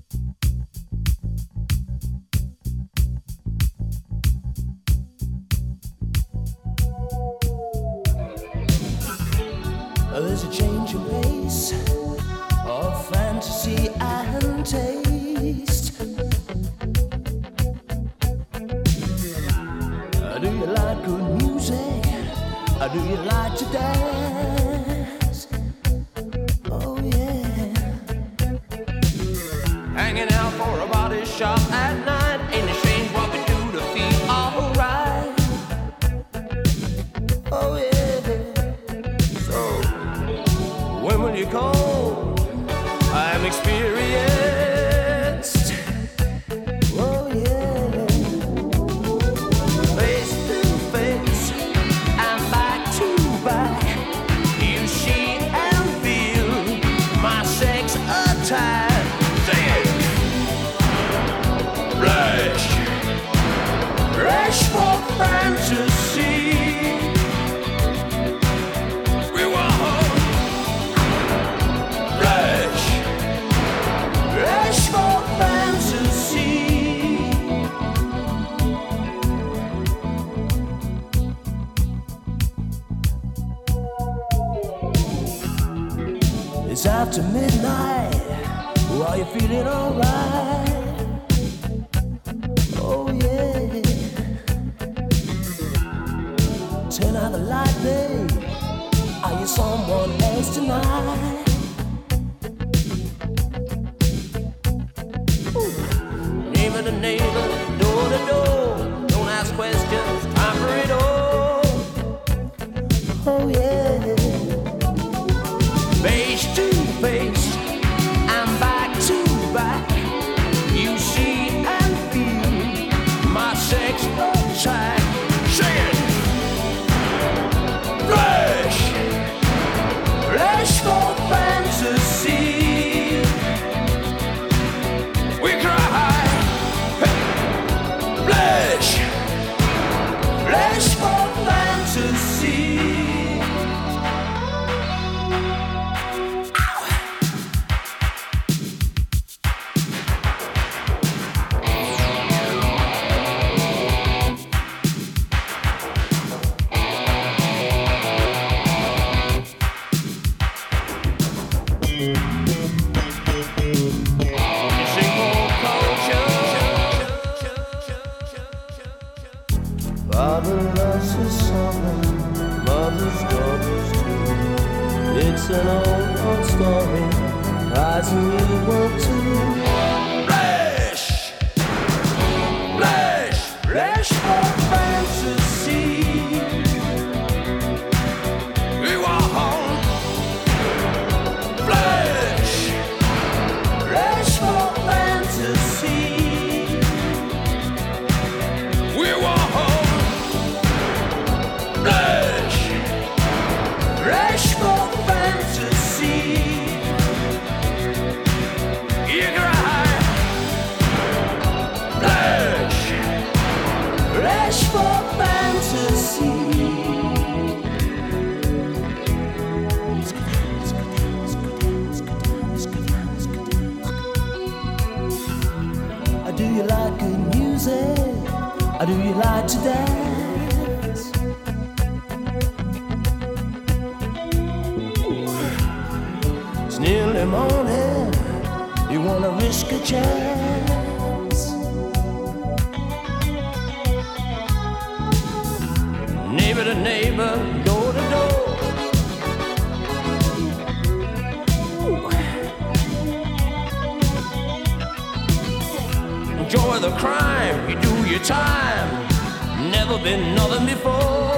There's a change of pace of fantasy and taste. Do you like good music? Do you like to dance? Oh yeah. Hanging out for a body shop at night. Ain't it strange what we do to feel alright? Oh yeah. So when will you come? I'm experienced. Oh yeah. Face to face and back to back, you see and feel my sex attack. Sing it. Rush, rush for fantasy. We want rush, rush for fantasy. It's after midnight. Are you feeling alright? Oh yeah. Turn out the light, babe. Are you someone else tonight? Ooh. Neighbor to neighbor, door to door. Don't ask questions, time for it all. Oh yeah. Face to face and back to back, you see and feel my sex attack. Sing it. Rush, rush for fantasy. We cry, hey, blush, rush for fantasy. Father loves his son, mother's daughters too. It's an old story, cries a new one too. Flesh, flesh, flesh for fantasy. We want home. Flesh, flesh for fantasy. We want home. Flesh, flesh for fantasy. You cry. Flesh, flesh for fantasy. Do you like good music? Do you like to dance? It's nearly morning. You wanna risk a chance? Neighbor to neighbor, door to door. Enjoy the crime, you do your time. Never been nothing before.